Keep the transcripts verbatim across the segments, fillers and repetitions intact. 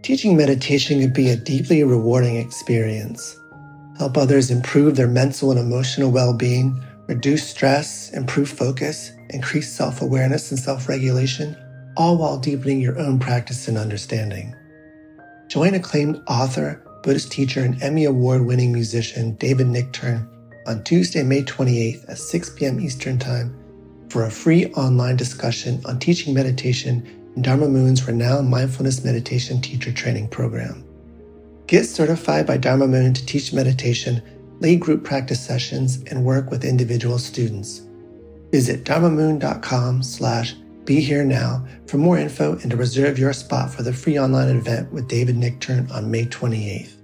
Teaching meditation can be a deeply rewarding experience. Help others improve their mental and emotional well-being, reduce stress, improve focus, increase self-awareness and self-regulation, all while deepening your own practice and understanding. Join acclaimed author, Buddhist teacher, and Emmy Award-winning musician David Nichtern on Tuesday, May twenty-eighth at six p.m. Eastern Time for a free online discussion on teaching meditation in Dharma Moon's renowned mindfulness meditation teacher training program. Get certified by Dharma Moon to teach meditation, lead group practice sessions, and work with individual students. Visit dharmamoon.com slash be here now for more info and to reserve your spot for the free online event with David Nichtern on May twenty-eighth.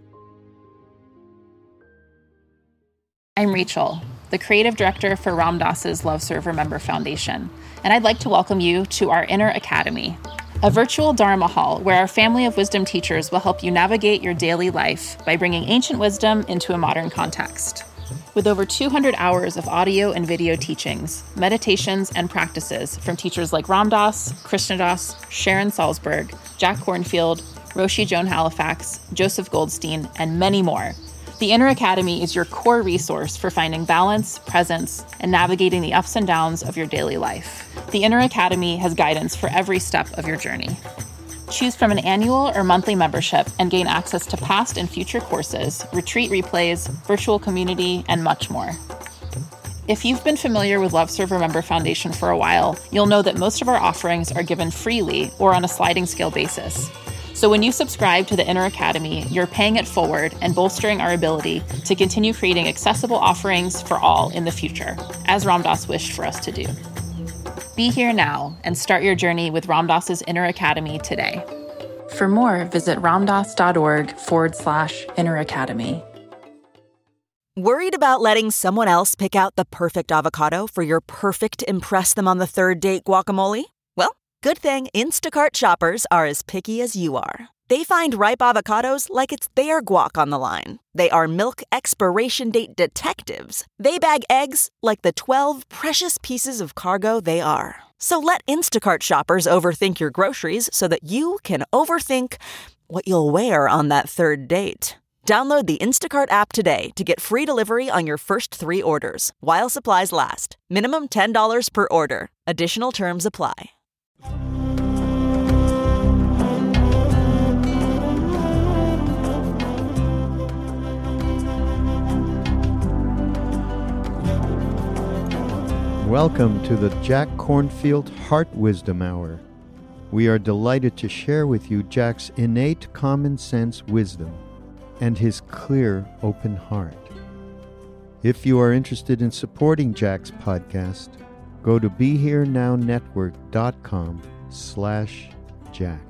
I'm Rachel, the creative director for Ram Dass's Love Serve Remember Foundation, and I'd like to welcome you to our Inner Academy, a virtual Dharma hall where our family of wisdom teachers will help you navigate your daily life by bringing ancient wisdom into a modern context. With over two hundred hours of audio and video teachings, meditations, and practices from teachers like Ram Dass, Krishna Das, Sharon Salzberg, Jack Kornfield, Roshi Joan Halifax, Joseph Goldstein, and many more, the Inner Academy is your core resource for finding balance, presence, and navigating the ups and downs of your daily life. The Inner Academy has guidance for every step of your journey. Choose from an annual or monthly membership and gain access to past and future courses, retreat replays, virtual community, and much more. If you've been familiar with Love Serve Remember Foundation for a while, you'll know that most of our offerings are given freely or on a sliding scale basis. So when you subscribe to the Inner Academy, you're paying it forward and bolstering our ability to continue creating accessible offerings for all in the future, as Ram Dass wished for us to do. Be here now and start your journey with Ram Dass's Inner Academy today. For more, visit ramdass.org forward slash Inner Academy. Worried about letting someone else pick out the perfect avocado for your perfect impress them on the third date guacamole? Well, good thing Instacart shoppers are as picky as you are. They find ripe avocados like it's their guac on the line. They are milk expiration date detectives. They bag eggs like the twelve precious pieces of cargo they are. So let Instacart shoppers overthink your groceries so that you can overthink what you'll wear on that third date. Download the Instacart app today to get free delivery on your first three orders, while supplies last. Minimum ten dollars per order. Additional terms apply. Welcome to the Jack Kornfield Heart Wisdom Hour. We are delighted to share with you Jack's innate common sense wisdom and his clear, open heart. If you are interested in supporting Jack's podcast, go to BeHereNowNetwork.com slash Jack.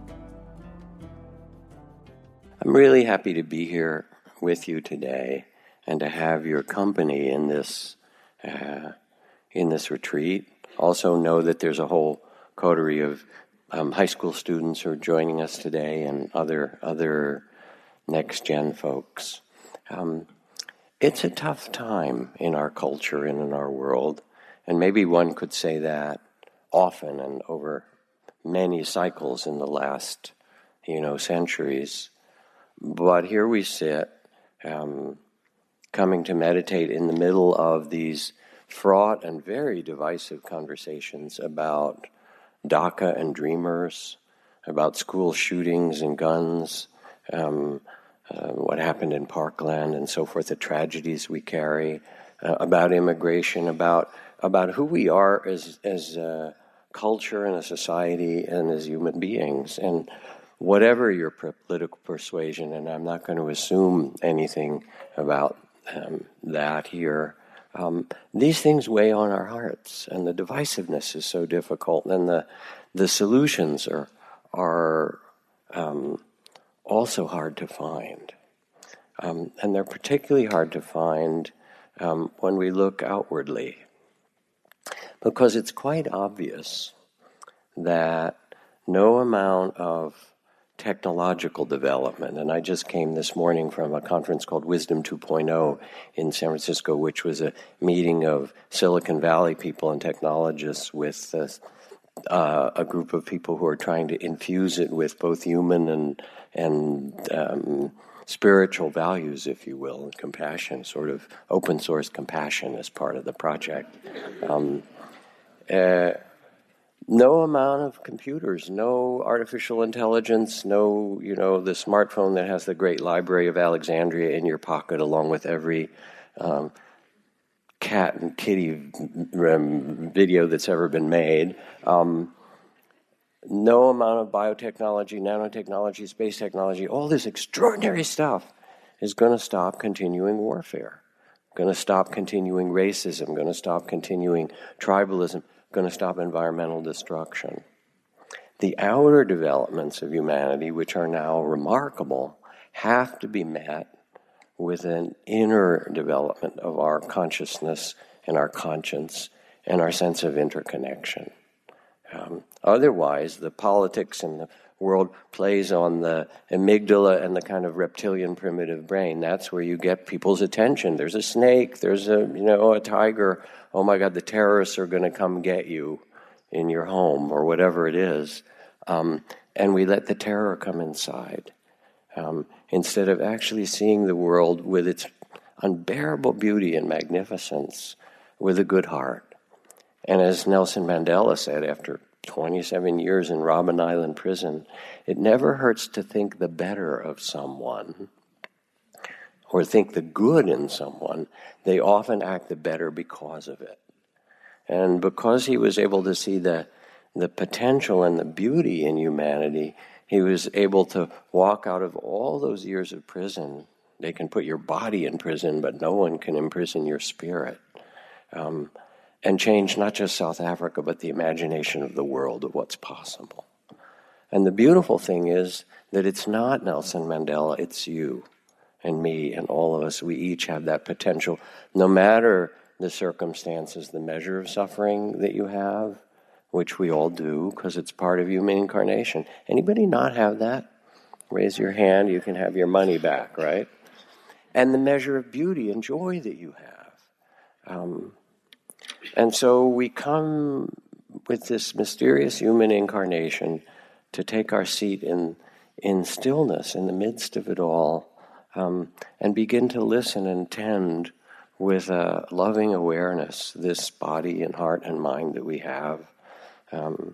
I'm really happy to be here with you today and to have your company in this uh, in this retreat. Also know that there's a whole coterie of um, high school students who are joining us today and other other next-gen folks. Um, it's a tough time in our culture and in our world, and maybe one could say that often and over many cycles in the last, you know, centuries. But here we sit, um, coming to meditate in the middle of these fraught and very divisive conversations about DACA and Dreamers, about school shootings and guns, um, uh, what happened in Parkland and so forth, the tragedies we carry, uh, about immigration, about about who we are as as a culture and a society and as human beings. And whatever your political persuasion, and I'm not going to assume anything about um, that here, Um, these things weigh on our hearts, and the divisiveness is so difficult, and the the solutions are are um, also hard to find, um, and they're particularly hard to find um, when we look outwardly, because it's quite obvious that no amount of technological development, and I just came this morning from a conference called Wisdom two point oh in San Francisco, which was a meeting of Silicon Valley people and technologists with uh, uh, a group of people who are trying to infuse it with both human and and um, spiritual values, if you will, and compassion, sort of open source compassion as part of the project. Um, uh, no amount of computers, no artificial intelligence, no, you know, the smartphone that has the great library of Alexandria in your pocket along with every um, cat and kitty video that's ever been made. Um, no amount of biotechnology, nanotechnology, space technology, all this extraordinary stuff is going to stop continuing warfare, going to stop continuing racism, going to stop continuing tribalism, going to stop environmental destruction. The outer developments of humanity, which are now remarkable, have to be met with an inner development of our consciousness and our conscience and our sense of interconnection. Um, otherwise, the politics in the world plays on the amygdala and the kind of reptilian primitive brain. That's where you get people's attention. There's a snake, there's a, you know, a tiger. Oh my God, the terrorists are going to come get you in your home or whatever it is. Um, and we let the terror come inside. Um, instead of actually seeing the world with its unbearable beauty and magnificence with a good heart. And as Nelson Mandela said after twenty-seven years in Robben Island prison, it never hurts to think the better of someone or think the good in someone. They often act the better because of it. And because he was able to see the, the potential and the beauty in humanity, he was able to walk out of all those years of prison. They can put your body in prison, but no one can imprison your spirit. Um, and change not just South Africa, but the imagination of the world of what's possible. And the beautiful thing is that it's not Nelson Mandela, it's you and me and all of us. We each have that potential, no matter the circumstances, the measure of suffering that you have, which we all do, because it's part of human incarnation. Anybody not have that? Raise your hand, you can have your money back, right? And the measure of beauty and joy that you have. Um, and so we come with this mysterious human incarnation to take our seat in, in stillness, in the midst of it all, um, and begin to listen and tend with a loving awareness, this body and heart and mind that we have. Um,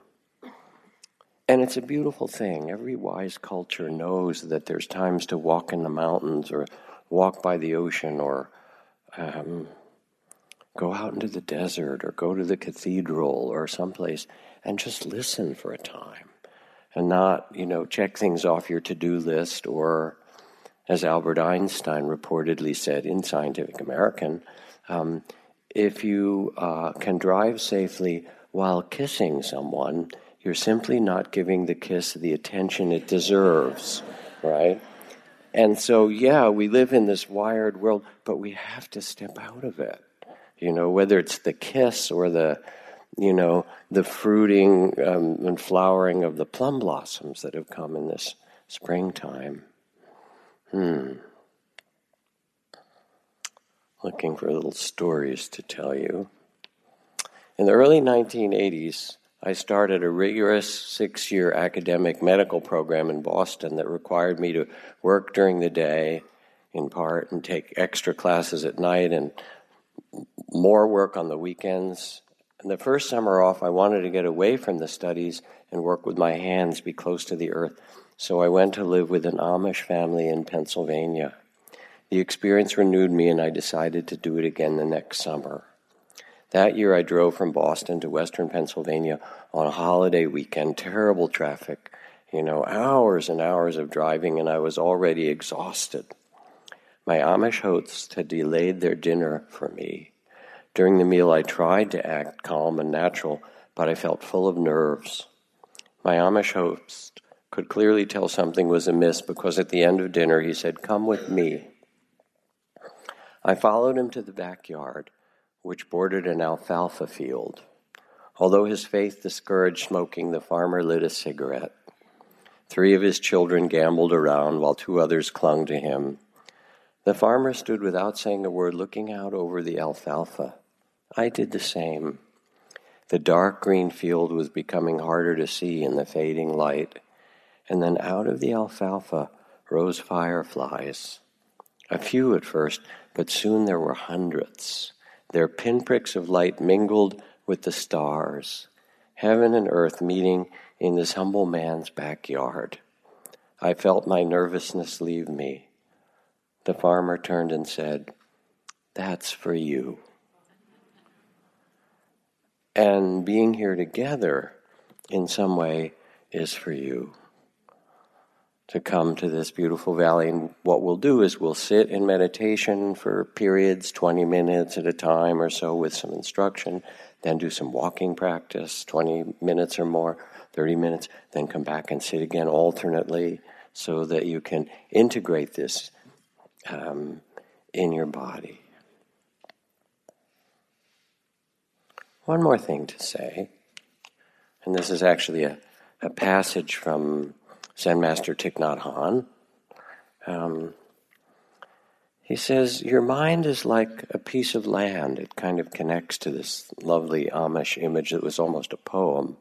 and it's a beautiful thing. Every wise culture knows that there's times to walk in the mountains or walk by the ocean or um, go out into the desert or go to the cathedral or someplace and just listen for a time and not, you know, check things off your to-do list or, as Albert Einstein reportedly said in Scientific American, um, if you uh, can drive safely while kissing someone, you're simply not giving the kiss the attention it deserves, right? And so, yeah, we live in this wired world, but we have to step out of it. You know, whether it's the kiss or the, you know, the fruiting um, and flowering of the plum blossoms that have come in this springtime. Hmm. Looking for little stories to tell you. In the early nineteen eighties, I started a rigorous six-year academic medical program in Boston that required me to work during the day, in part, and take extra classes at night and more work on the weekends. And the first summer off, I wanted to get away from the studies and work with my hands, be close to the earth. So I went to live with an Amish family in Pennsylvania. The experience renewed me, and I decided to do it again the next summer. That year I drove from Boston to western Pennsylvania on a holiday weekend, terrible traffic, you know, hours and hours of driving, and I was already exhausted. My Amish hosts had delayed their dinner for me. During the meal I tried to act calm and natural, but I felt full of nerves. My Amish host could clearly tell something was amiss because at the end of dinner he said, "Come with me." I followed him to the backyard, which bordered an alfalfa field. Although his faith discouraged smoking, the farmer lit a cigarette. Three of his children gambled around while two others clung to him. The farmer stood without saying a word, looking out over the alfalfa. I did the same. The dark green field was becoming harder to see in the fading light, and then out of the alfalfa rose fireflies. A few at first, but soon there were hundreds. Their pinpricks of light mingled with the stars, heaven and earth meeting in this humble man's backyard. I felt my nervousness leave me. The farmer turned and said, "That's for you." And being here together in some way is for you. To come to this beautiful valley, and what we'll do is we'll sit in meditation for periods, twenty minutes at a time or so with some instruction, then do some walking practice, twenty minutes or more, thirty minutes, then come back and sit again alternately so that you can integrate this um, in your body. One more thing to say, and this is actually a, a passage from Zen Master Thich Nhat Hanh. Um, he says, your mind is like a piece of land. It kind of connects to this lovely Amish image that was almost a poem.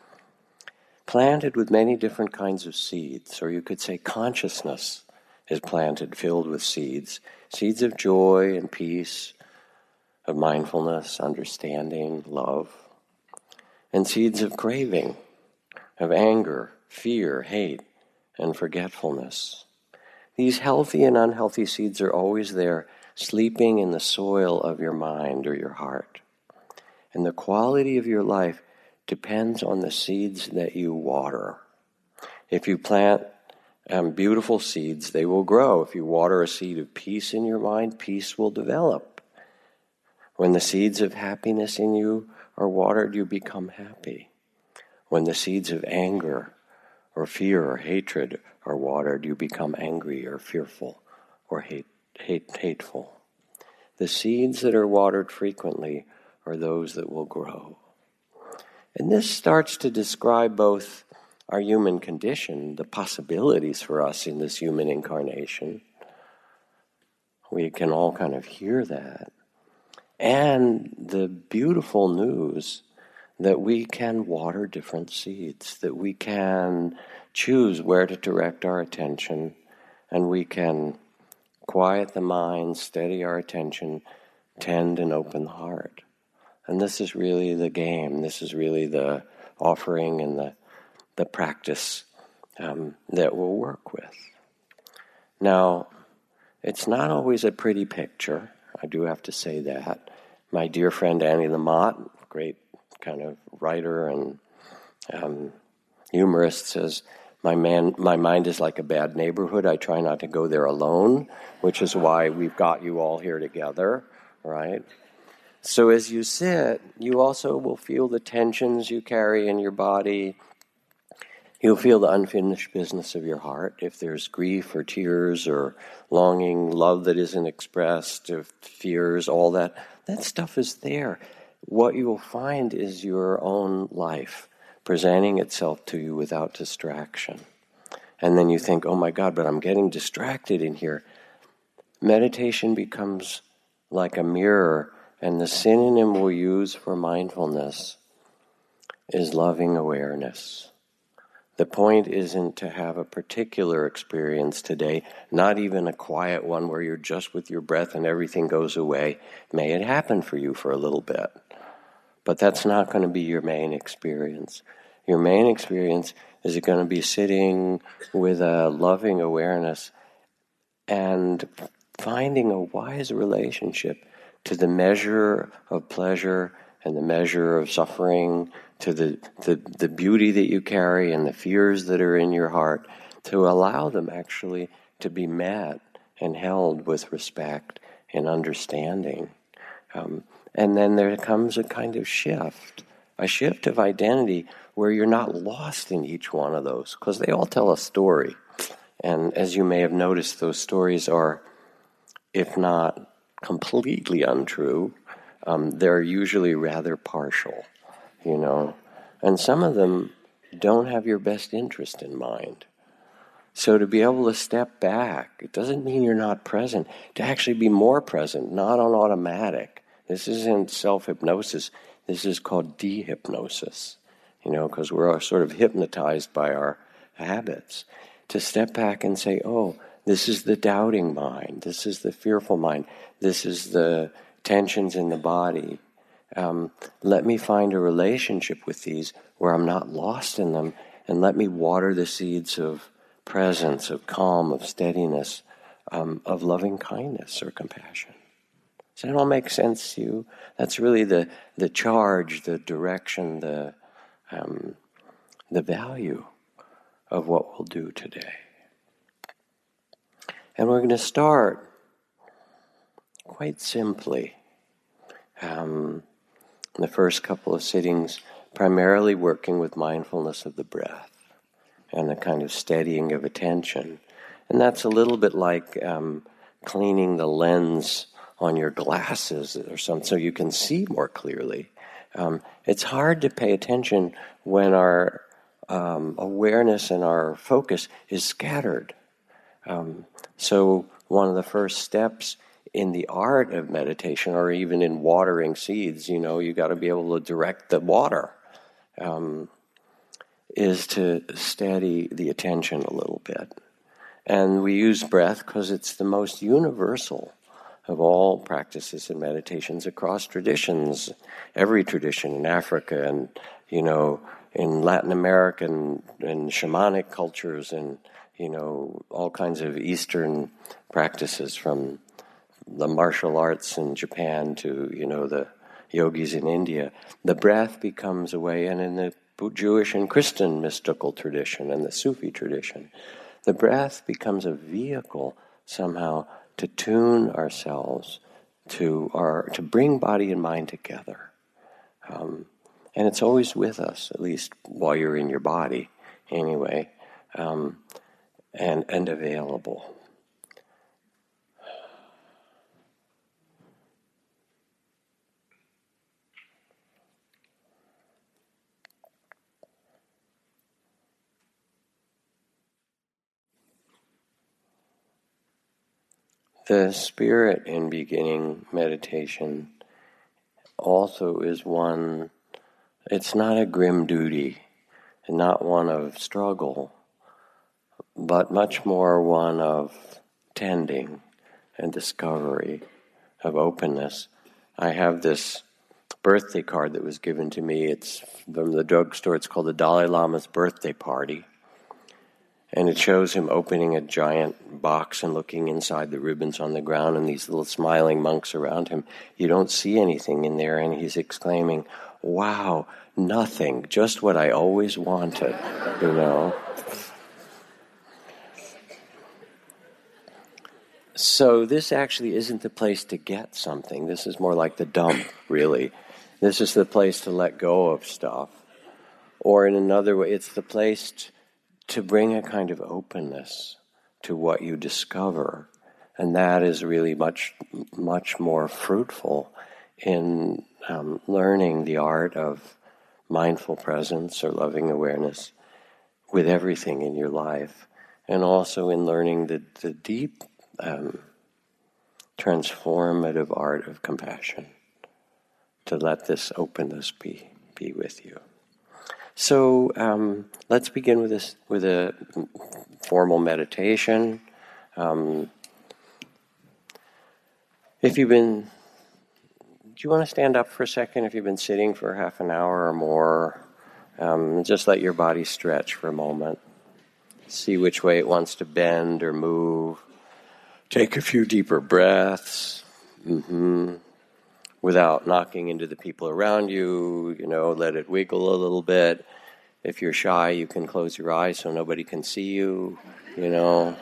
Planted with many different kinds of seeds, or you could say consciousness is planted, filled with seeds. Seeds of joy and peace, of mindfulness, understanding, love. And seeds of craving, of anger, fear, hate, and forgetfulness. These healthy and unhealthy seeds are always there, sleeping in the soil of your mind or your heart. And the quality of your life depends on the seeds that you water. If you plant um, beautiful seeds, they will grow. If you water a seed of peace in your mind, peace will develop. When the seeds of happiness in you are watered, you become happy. When the seeds of anger or fear or hatred are watered, you become angry or fearful or hate, hate, hateful. The seeds that are watered frequently are those that will grow. And this starts to describe both our human condition, the possibilities for us in this human incarnation. We can all kind of hear that. And the beautiful news that we can water different seeds, that we can choose where to direct our attention, and we can quiet the mind, steady our attention, tend and open the heart. And this is really the game. This is really the offering and the, the practice um, that we'll work with. Now, it's not always a pretty picture. I do have to say that. My dear friend Annie Lamott, great kind of writer and um, humorist, says, my man, my mind is like a bad neighborhood. I try not to go there alone, which is why we've got you all here together, right? So as you sit, you also will feel the tensions you carry in your body. You'll feel the unfinished business of your heart. If there's grief or tears or longing, love that isn't expressed, if fears, all that, that stuff is there. What you will find is your own life presenting itself to you without distraction. And then you think, oh my God, but I'm getting distracted in here. Meditation becomes like a mirror, and the synonym we'll use for mindfulness is loving awareness. The point isn't to have a particular experience today, not even a quiet one where you're just with your breath and everything goes away. May it happen for you for a little bit, but that's not going to be your main experience. Your main experience is going to be sitting with a loving awareness and finding a wise relationship to the measure of pleasure and the measure of suffering, to the, the, the beauty that you carry and the fears that are in your heart, to allow them actually to be met and held with respect and understanding. Um, and then there comes a kind of shift, a shift of identity where you're not lost in each one of those, because they all tell a story. And as you may have noticed, those stories are, if not completely untrue, um, they're usually rather partial, you know. And some of them don't have your best interest in mind. So to be able to step back, it doesn't mean you're not present. To actually be more present, not on automatic. This isn't self-hypnosis. This is called dehypnosis, you know, because we're all sort of hypnotized by our habits. To step back and say, oh, this is the doubting mind, this is the fearful mind, this is the tensions in the body. Um, let me find a relationship with these where I'm not lost in them, and let me water the seeds of presence, of calm, of steadiness, um, of loving kindness or compassion. Does that all make sense to you? That's really the, the charge, the direction, the um, the value of what we'll do today. And we're going to start quite simply. Um, in the first couple of sittings, primarily working with mindfulness of the breath and the kind of steadying of attention. And that's a little bit like um, cleaning the lens on your glasses or something so you can see more clearly. Um, it's hard to pay attention when our um, awareness and our focus is scattered. Um, so one of the first steps in the art of meditation, or even in watering seeds, you know, you got to be able to direct the water, um, is to steady the attention a little bit. And we use breath because it's the most universal of all practices and meditations across traditions, every tradition in Africa and, you know, in Latin America and, and shamanic cultures and, you know, all kinds of Eastern practices from the martial arts in Japan to, you know, the yogis in India. The breath becomes a way, and in the Jewish and Christian mystical tradition and the Sufi tradition, the breath becomes a vehicle somehow to tune ourselves to our to bring body and mind together. Um, and it's always with us, at least while you're in your body, anyway, um, and and available. The spirit in beginning meditation also is one, it's not a grim duty, and not one of struggle, but much more one of tending and discovery, of openness. I have this birthday card that was given to me. It's from the drugstore. It's called the Dalai Lama's Birthday Party. And it shows him opening a giant box and looking inside the ribbons on the ground and these little smiling monks around him. You don't see anything in there, and he's exclaiming, wow, nothing, just what I always wanted, you know. So this actually isn't the place to get something. This is more like the dump, really. This is the place to let go of stuff. Or in another way, it's the place to to bring a kind of openness to what you discover. And that is really much, much more fruitful in um, learning the art of mindful presence or loving awareness with everything in your life. And also in learning the, the deep, um, transformative art of compassion. To let this openness be, be with you. So um, let's begin with this with a formal meditation. Um, if you've been, do you want to stand up for a second? If you've been sitting for half an hour or more, um, just let your body stretch for a moment. See which way it wants to bend or move. Take a few deeper breaths. Mm-hmm. Without knocking into the people around you, you know, let it wiggle a little bit. If you're shy, you can close your eyes so nobody can see you, you know.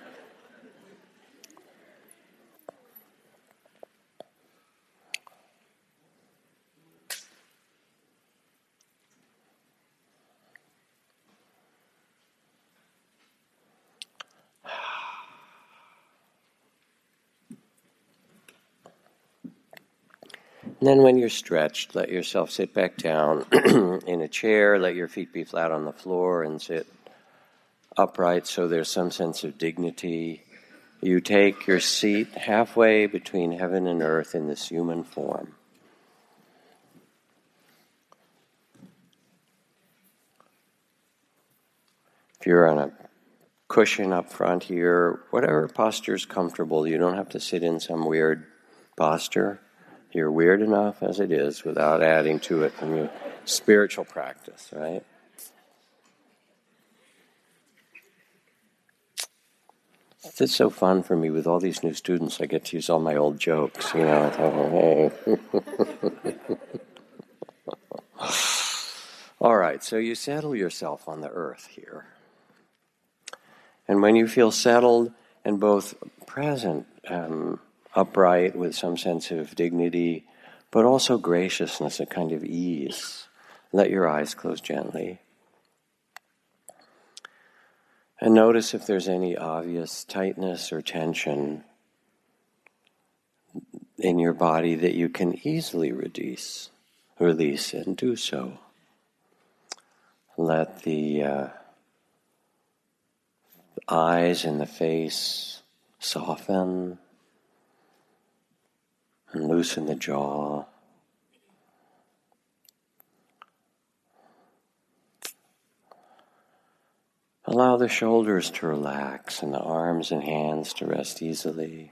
And then when you're stretched, let yourself sit back down in a chair, let your feet be flat on the floor and sit upright so there's some sense of dignity. You take your seat halfway between heaven and earth in this human form. you're on a cushion up front here, whatever posture is comfortable, you don't have to sit in some weird posture. You're weird enough as it is without adding to it from your spiritual practice, right? It's so fun for me with all these new students. I get to use all my old jokes, you know. I thought, hey. All right, so you settle yourself on the earth here. And when you feel settled and both present, um, upright with some sense of dignity, but also graciousness, a kind of ease, let your eyes close gently. And notice if there's any obvious tightness or tension in your body that you can easily release, release and do so. Let the uh, eyes and the face soften and loosen the jaw. Allow the shoulders to relax and the arms and hands to rest easily.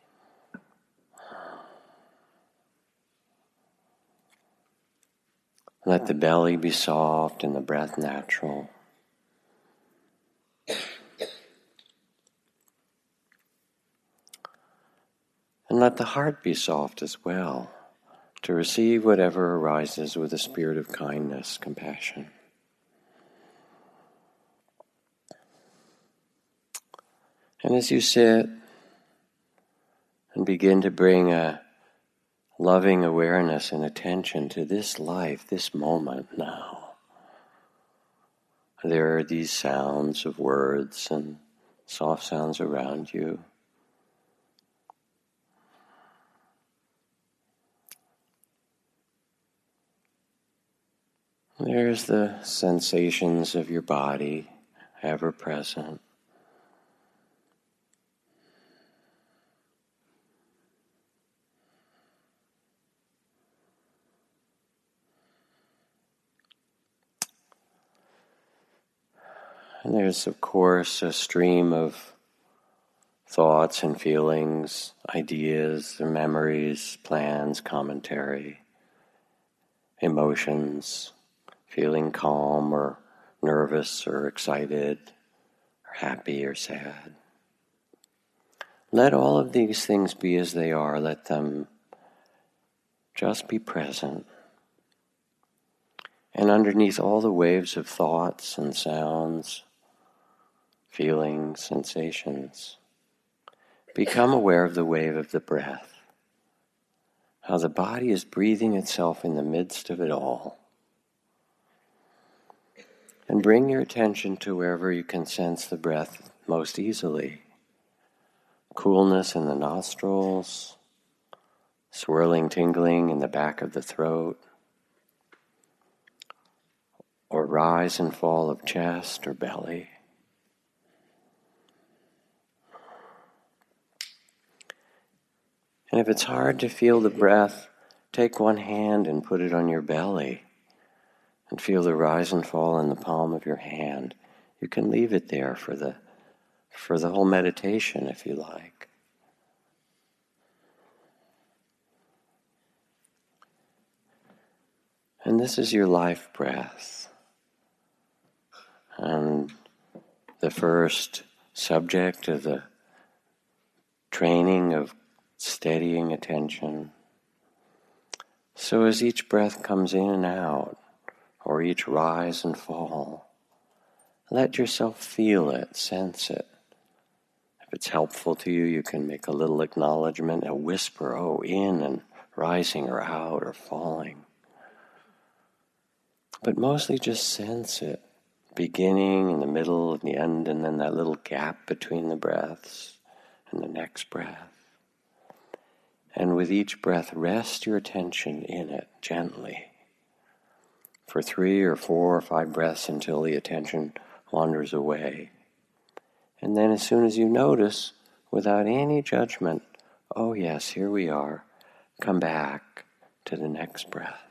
Let the belly be soft and the breath natural. And let the heart be soft as well, to receive whatever arises with a spirit of kindness, compassion. And as you sit and begin to bring a loving awareness and attention to this life, this moment now, there are these sounds of words and soft sounds around you. There's the sensations of your body, ever present. And there's, of course, a stream of thoughts and feelings, ideas, memories, plans, commentary, emotions, feeling calm or nervous or excited or happy or sad. Let all of these things be as they are. Let them just be present. And underneath all the waves of thoughts and sounds, feelings, sensations, become aware of the wave of the breath, how the body is breathing itself in the midst of it all. And bring your attention to wherever you can sense the breath most easily. Coolness in the nostrils, swirling, tingling in the back of the throat, or rise and fall of chest or belly. And if it's hard to feel the breath, take one hand and put it on your belly and feel the rise and fall in the palm of your hand. You can leave it there for the for the whole meditation if you like. And this is your life breath. And the first subject of the training of steadying attention. So as each breath comes in and out, or each rise and fall, let yourself feel it, sense it. If it's helpful to you, you can make a little acknowledgement, a whisper, oh, in and rising or out or falling. But mostly just sense it, beginning in the middle and the end, and then that little gap between the breaths and the next breath. And with each breath, rest your attention in it gently for three or four or five breaths until the attention wanders away. And then as soon as you notice, without any judgment, oh yes, here we are, come back to the next breath.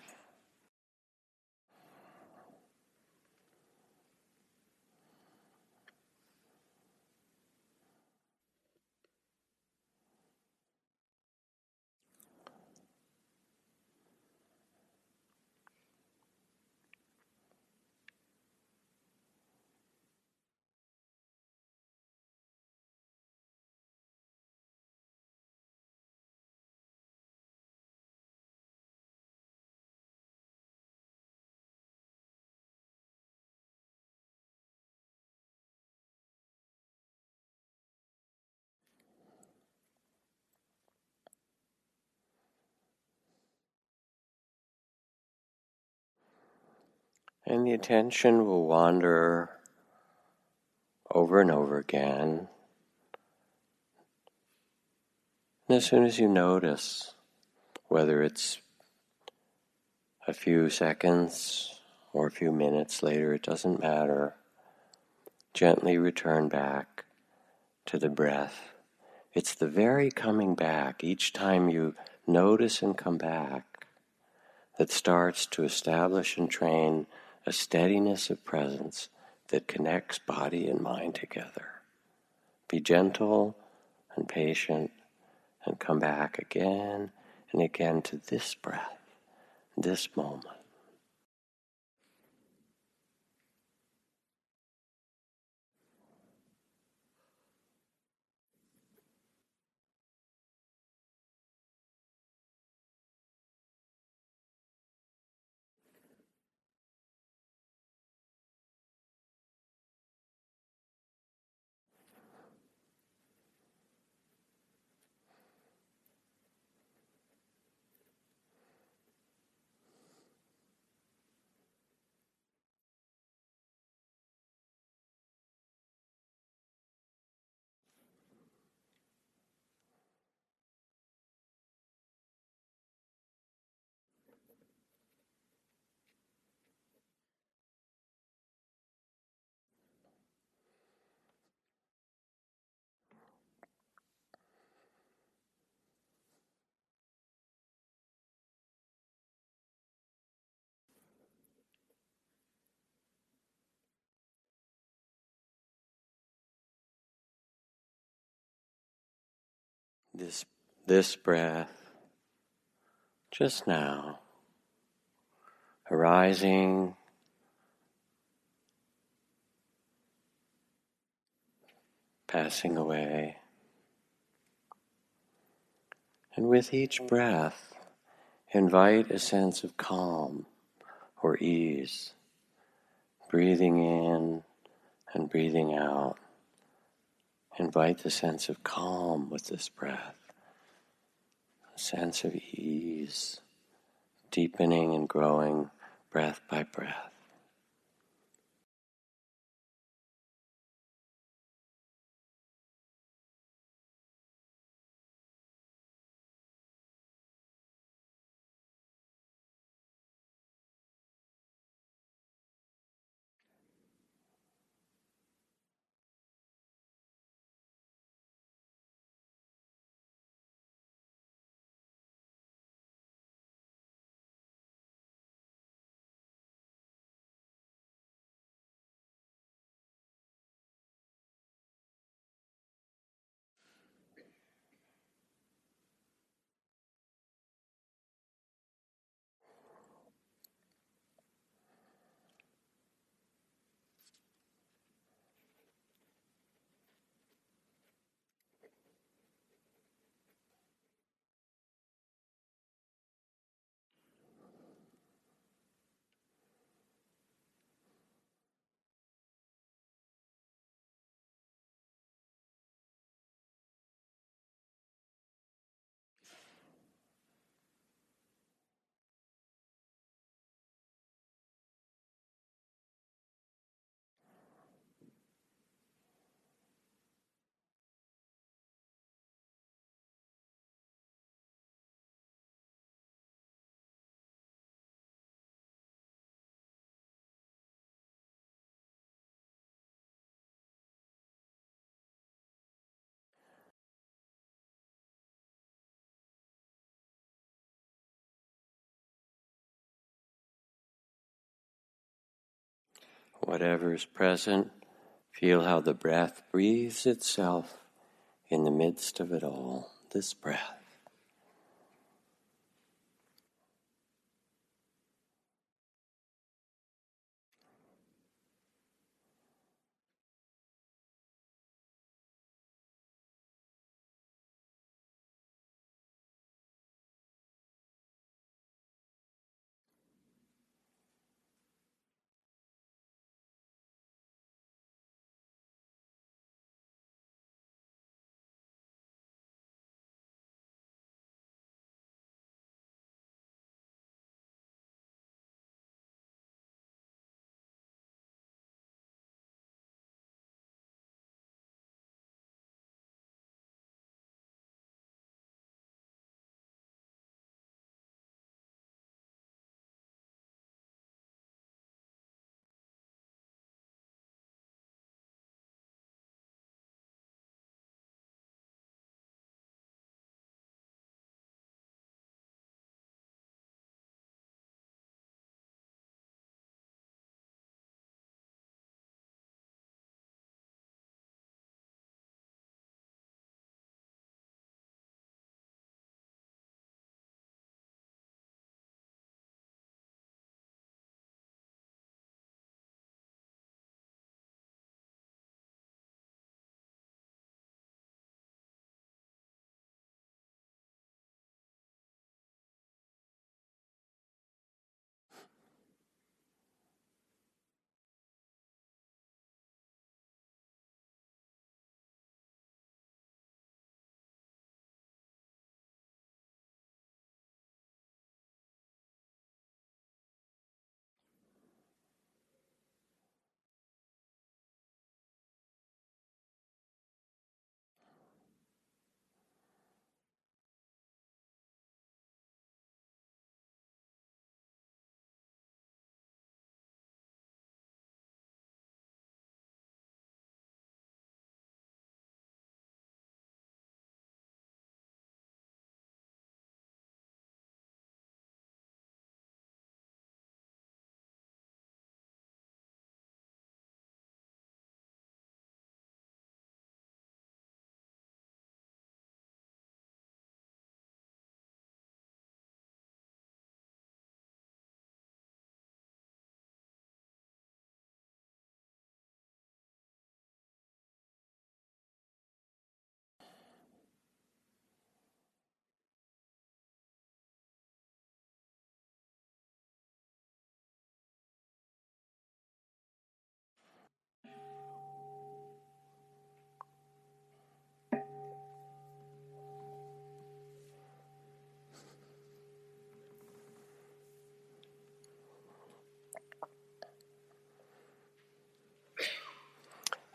And the attention will wander over and over again. And as soon as you notice, whether it's a few seconds or a few minutes later, it doesn't matter, gently return back to the breath. It's the very coming back, each time you notice and come back, that starts to establish and train a steadiness of presence that connects body and mind together. Be gentle and patient and come back again and again to this breath, this moment. This, this breath, just now, arising, passing away. And with each breath, invite a sense of calm or ease, breathing in and breathing out. Invite the sense of calm with this breath, a sense of ease, deepening and growing breath by breath. Whatever is present, feel how the breath breathes itself in the midst of it all, this breath.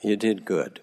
You did good.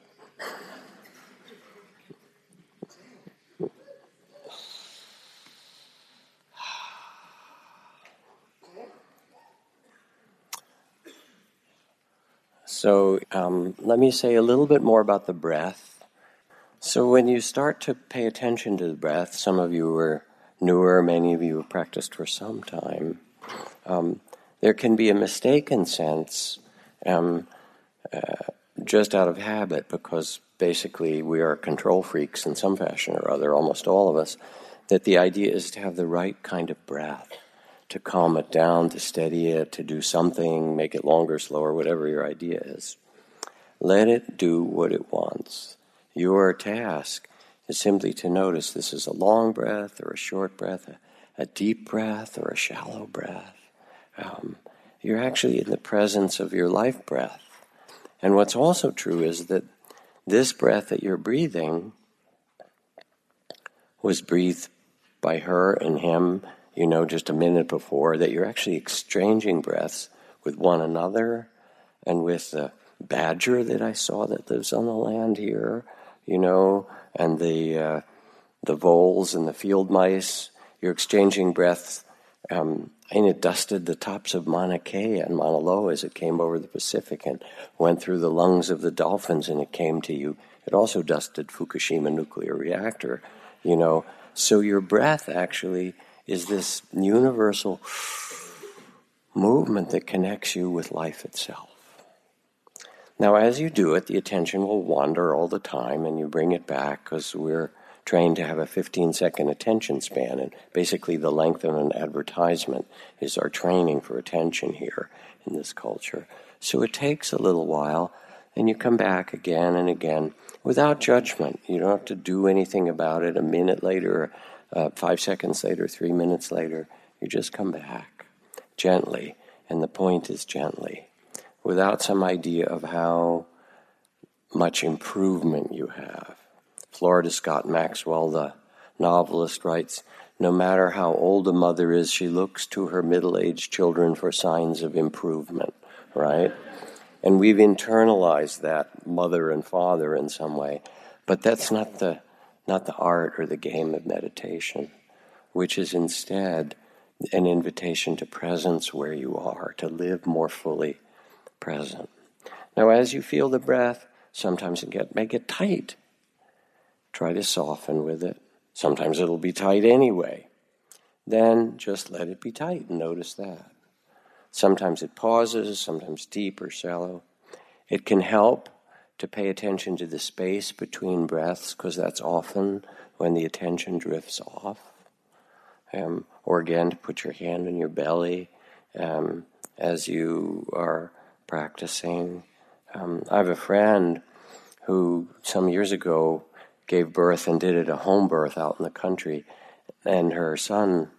So um, let me say a little bit more about the breath. So when you start to pay attention to the breath, some of you are newer, many of you have practiced for some time, um, there can be a mistaken sense um, uh, just out of habit, because basically we are control freaks in some fashion or other, almost all of us, that the idea is to have the right kind of breath, to calm it down, to steady it, to do something, make it longer, slower, whatever your idea is. Let it do what it wants. Your task is simply to notice this is a long breath or a short breath, a, a deep breath or a shallow breath. Um, you're actually in the presence of your life breath. And what's also true is that this breath that you're breathing was breathed by her and him, you know, just a minute before, that you're actually exchanging breaths with one another and with the badger that I saw that lives on the land here, you know, and the uh, the voles and the field mice. You're exchanging breaths, um, and it dusted the tops of Mauna Kea and Mauna Loa as it came over the Pacific and went through the lungs of the dolphins and it came to you. It also dusted Fukushima nuclear reactor, you know. So your breath actually is this universal movement that connects you with life itself. Now, as you do it, the attention will wander all the time, and you bring it back because we're trained to have a fifteen-second attention span, and basically the length of an advertisement is our training for attention here in this culture. So it takes a little while, and you come back again and again without judgment. You don't have to do anything about it a minute later, uh, five seconds later, three minutes later. You just come back gently, and the point is gently, without some idea of how much improvement you have. Florida Scott Maxwell, the novelist, writes, "No matter how old a mother is, she looks to her middle-aged children for signs of improvement," right? And we've internalized that mother and father in some way, but that's not the not the art or the game of meditation, which is instead an invitation to presence where you are, to live more fully present. Now, as you feel the breath, sometimes it get, may get tight. Try to soften with it. Sometimes it'll be tight anyway. Then just let it be tight and notice that. Sometimes it pauses, sometimes deep or shallow. It can help to pay attention to the space between breaths, because that's often when the attention drifts off. Um, or again, to put your hand on your belly um, as you are practicing. Um, I have a friend who some years ago gave birth and did it a home birth out in the country, and her son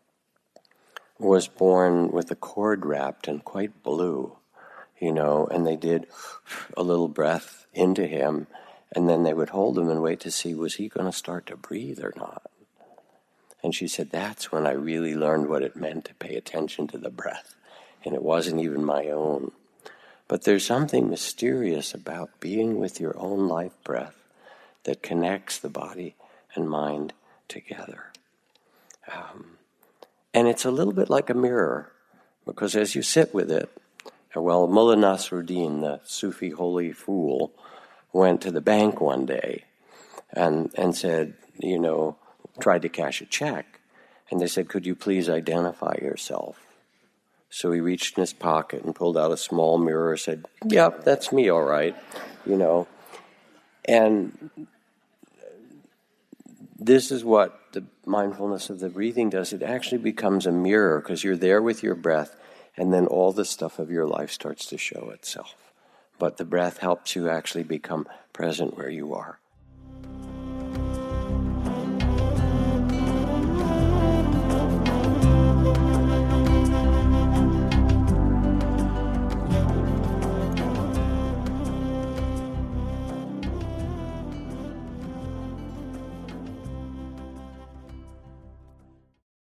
was born with the cord wrapped and quite blue, you know, and they did a little breath into him, and then they would hold him and wait to see, was he going to start to breathe or not? And she said, that's when I really learned what it meant to pay attention to the breath, and it wasn't even my own. But there's something mysterious about being with your own life breath that connects the body and mind together. Um, and it's a little bit like a mirror, because as you sit with it, well, Mullah Nasruddin, the Sufi holy fool, went to the bank one day and, and said, you know, tried to cash a check. And they said, could you please identify yourself? So he reached in his pocket and pulled out a small mirror and said, yep, that's me, all right, you know. And this is what the mindfulness of the breathing does. It actually becomes a mirror, because you're there with your breath, and then all the stuff of your life starts to show itself. But the breath helps you actually become present where you are.